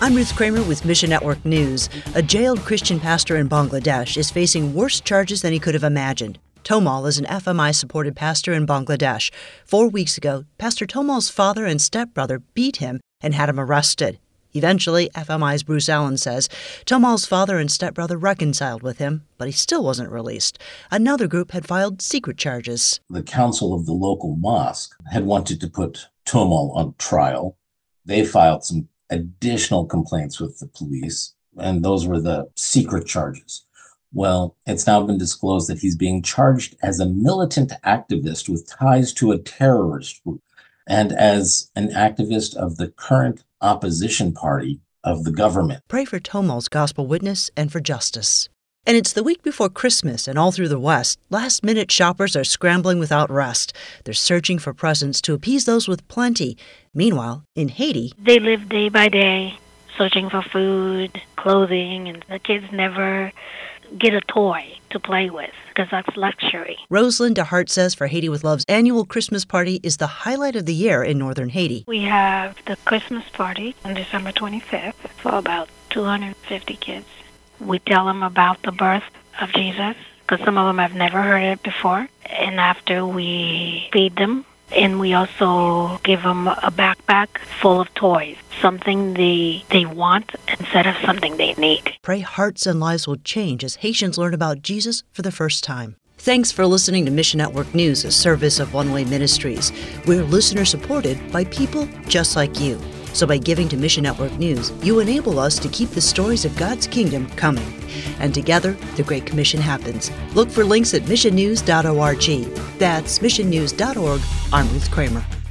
I'm Ruth Kramer with Mission Network News. A jailed Christian pastor in Bangladesh is facing worse charges than he could have imagined. Tomal is an FMI-supported pastor in Bangladesh. 4 weeks ago, Pastor Tomal's father and stepbrother beat him and had him arrested. Eventually, FMI's Bruce Allen says, Tomal's father and stepbrother reconciled with him, but he still wasn't released. Another group had filed secret charges. The council of the local mosque had wanted to put Tomal on trial. They filed some additional complaints with the police, and those were the secret charges. Well, it's now been disclosed that he's being charged as a militant activist with ties to a terrorist group and as an activist of the current opposition party of the government. Pray for Tomal's gospel witness and for justice. And it's the week before Christmas, and all through the West, last-minute shoppers are scrambling without rest. They're searching for presents to appease those with plenty. Meanwhile, in Haiti, they live day by day, searching for food, clothing, and the kids never get a toy to play with, because that's luxury. Rosalind DeHart says for Haiti with Love's annual Christmas party is the highlight of the year in northern Haiti. We have the Christmas party on December 25th for about 250 kids. We tell them about the birth of Jesus, because some of them have never heard it before. And after we feed them, and we also give them a backpack full of toys, something they want instead of something they need. Pray hearts and lives will change as Haitians learn about Jesus for the first time. Thanks for listening to Mission Network News, a service of One Way Ministries. We're listener-supported by people just like you. So by giving to Mission Network News, you enable us to keep the stories of God's kingdom coming. And together, the Great Commission happens. Look for links at missionnews.org. That's missionnews.org. I'm Ruth Kramer.